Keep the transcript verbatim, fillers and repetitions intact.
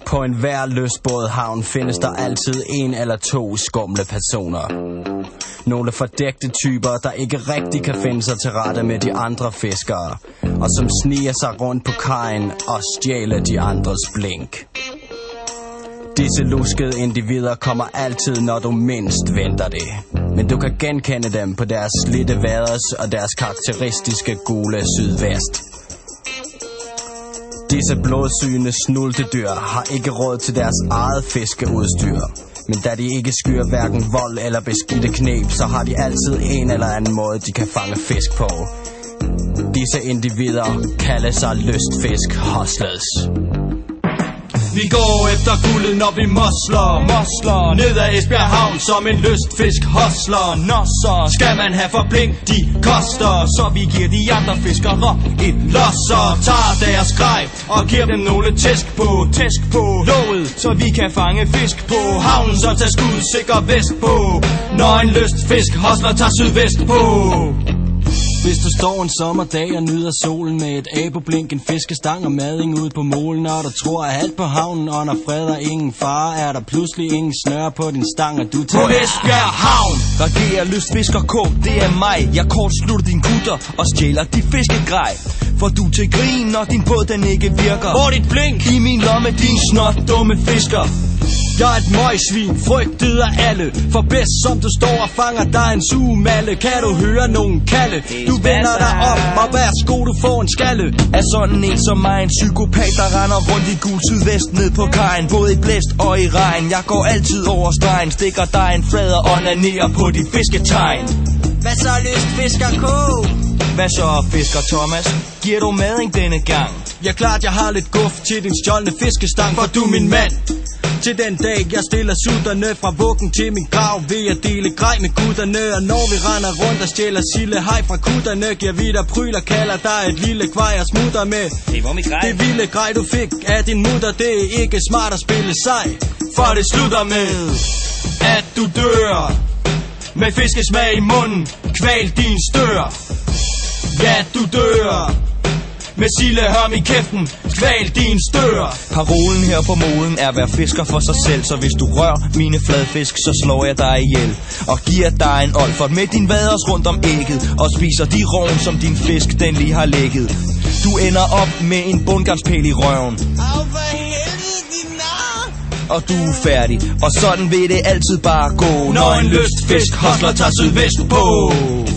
På enhver lystbådhavn findes der altid en eller to skumle personer. Nogle fordækte typer, der ikke rigtig kan finde sig til rette med de andre fiskere, og som sniger sig rundt på kajen og stjæler de andres blink. Disse luskede individer kommer altid, når du mindst venter det. Men du kan genkende dem på deres slidte vaders og deres karakteristiske gule sydvest. Disse blodsygne snultedyr har ikke råd til deres eget fiskeudstyr. Men da de ikke skyer hverken vold eller beskidte knep, så har de altid en eller anden måde, de kan fange fisk på. Disse individer kalder sig lystfisk hustlers. Vi går efter guldet, når vi mosler, mosler ned ad Esbjerg Havn som en lystfisk hustler. Nå så skal man have for blink, de koster, så vi giver de andre fiskere et losser. Tager deres grej og giver dem nogle tæsk på, tæsk på låget, så vi kan fange fisk på havnen. Så tag skud sikker vest på, når en lystfisk hustler tager sydvest på. Hvis du står en sommerdag og nyder solen med et aboblink, en fiskestang og mading ude på molen, og du tror at alt på havnen under fred og ingen fare, er der pludselig ingen snøre på din stang, og du tager på Esbjerg Havn. Regerer lystfisker K, det er mig. Jeg kortslutter din kutter og stjæler dit fiskegrej. For du til grin, når din båd den ikke virker. Hvor dit blink? I min lomme, din snot, dumme fisker. Jeg er et møgsvin, frygtet af alle. For bedst som du står og fanger dig en sugemalle, kan du høre nogen kalde. Du vender dig op, og værsgo du får en skalle. Er sådan en som mig en psykopat, der render rundt i gul sydvest ned på kajen, både i blæst og i regn. Jeg går altid over stregen, stikker dig en flad og onanerer på dit fisketegn. Hvad så lystfisker K? Hvad så fisker Thomas? Giver du mading denne gang? Ja klart jeg har lidt guf til din stjålne fiskestang, for du er min mand. Til den dag jeg stiller sutterne fra vuggen til min grav, vil jeg dele grej med gutterne. Og når vi render rundt og stjæler sille hej fra kutterne, giver vi dig pryl og kalder dig et lille kvej og smutter med. Det var mit grej. Det vilde grej du fik af din mutter, det er ikke smart at spille sej. For det slutter med at du dør med fiskesmag i munden, kval din stør. Ja du dør med sildehørm i kæften, kval din stør. Parolen her på molen er at være fisker for sig selv. Så hvis du rører mine fladfisk, så slår jeg dig ihjel og giver dig en olfert med din vaders rundt om ægget, og spiser de roven, som din fisk den lige har lægget. Du ender op med en bundgarnspæl i røven. Au for helvede, din nar! Og du er færdig, og sådan vil det altid bare gå, når en lystfisk hustler tager sydvest på.